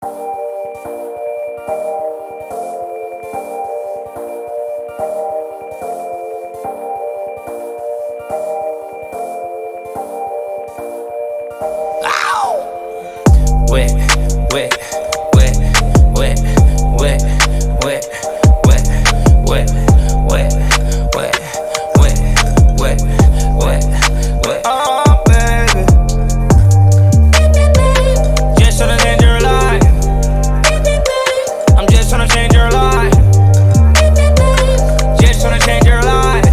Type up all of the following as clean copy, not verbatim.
Wet, wet, wet, wet, wet, wet, wet, wet, wet, wet, wet, wet, wet, wet. Oh, baby, just tryna change your life. I'm just tryna change your life. Just tryna change your life.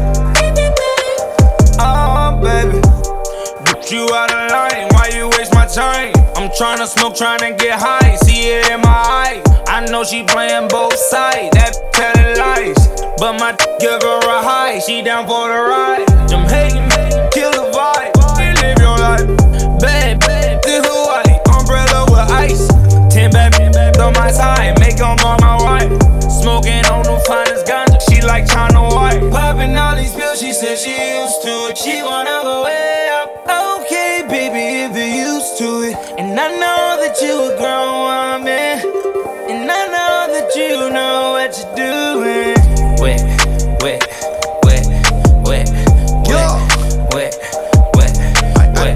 Oh, baby, get you out of line. Why you waste my time? I'm tryna smoke, tryna get high, see it in my eye. I know she playing both sides, that telling lies. But my give her a high, she down for the ride. Them hating, kill the vibe, and live your life. Bad, this Hawaii, umbrella with ice. 10 bad on my side, make them all my wife. Smoking on the finest ganja, she like China White. Popping all these pills, she said she used to it. She wanna go way up. Okay, baby, if you're used to it. And I know that you a grown woman, and I know that you know what you're doing. Wet, wet, wet, wet, wet, wet, wet, wet,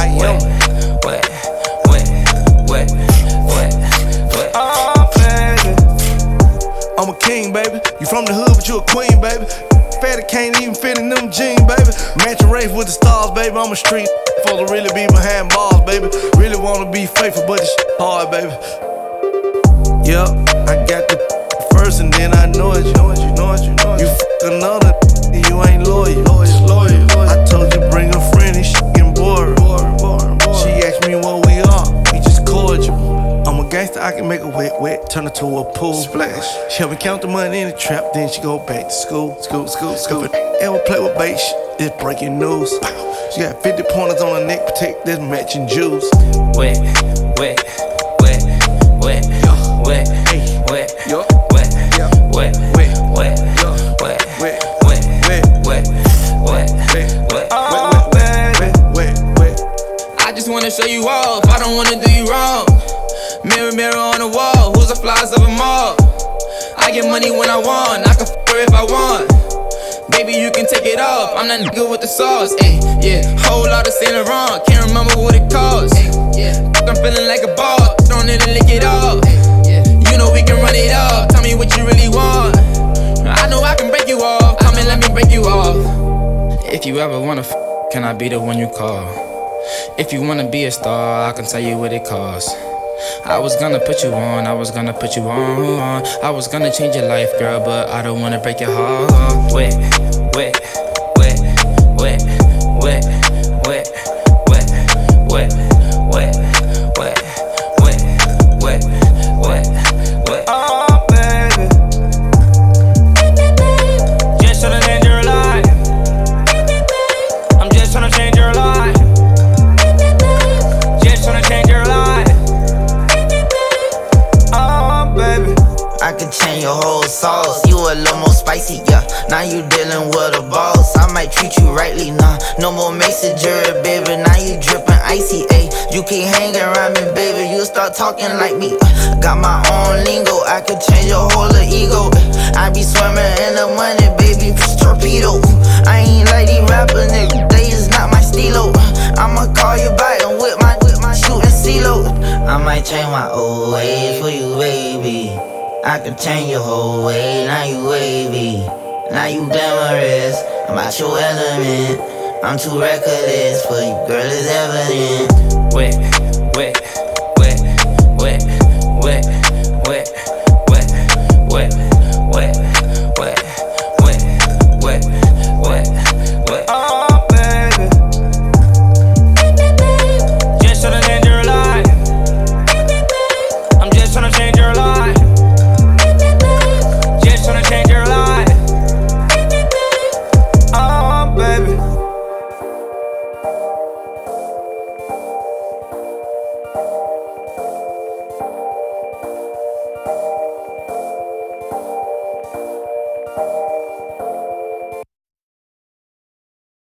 wet, wet, wet, wet. Oh, baby, I'm a king, baby. You from the hood, but you a queen, baby. Fatty can't even fit in them jeans, baby. Match a race with the stars, baby. I'm a street supposed to really be behind bars, baby. Really wanna be faithful, but it's hard, baby. Yup, I got the first and then I know it. You fuck another, you ain't loyal. I told you bring a friend and she getting bored. She asked me what we are, we just cordial. I'm a gangster, I can make a wet, turn it to a pool. Splash. She help me count the money in the trap, then she go back to school. If a ever play with bait, it's breaking news. She got 50 pointers on her neck, protect this matching jewels. Wet, wet, wet, wet, wet, Hey, wet, yo, wet, yeah, wet, wet, wet, yo, wet, wet, wet, wet, wet, wet, wet. Oh, wet. I just wanna show you off, I don't wanna do you wrong. Mirror, mirror on the wall, who's the flies of them all? I get money when I want, I can f her if I want. Baby, you can take it off, I'm that nigga with the sauce, ayy, yeah. Whole lot of Saint Laurent, can't remember what it costs, yeah. I'm feeling like a boss, don't need to lick it off, yeah. You know we can run it up, tell me what you really want. I know I can break you off, come and let me break you off. If you ever wanna f, can I be the one you call? If you wanna be a star, I can tell you what it costs. I was gonna put you on, I was gonna put you on. I was gonna change your life, girl, but I don't wanna break your heart. Wet, wet, wet, wet, wet, wet, wet, wet, wet, wet, wet, wet, wet, wet. Oh, baby, just tryna change your life. I'm just tryna change your life. Just tryna change your life. Oh, baby, I can change your whole sauce. You a little more spicy, yeah. Now you dealing with a boss. I might treat you rightly, nah. No more messenger, baby. Now you drippin' icy, ayy. You keep hanging around me, baby. You start talking like me. Got my own lingo. I could change your whole ego. I be swimming in the money, baby. Torpedo. I ain't like these rappers, nigga. They is not my stilo. I'ma call you back and whip my shooting CeeLo. I might change my old ways for you, baby. I can change your whole way, now you wavy. Now you glamorous, I'm out your element. I'm too reckless for you, girl, it's evident. wet.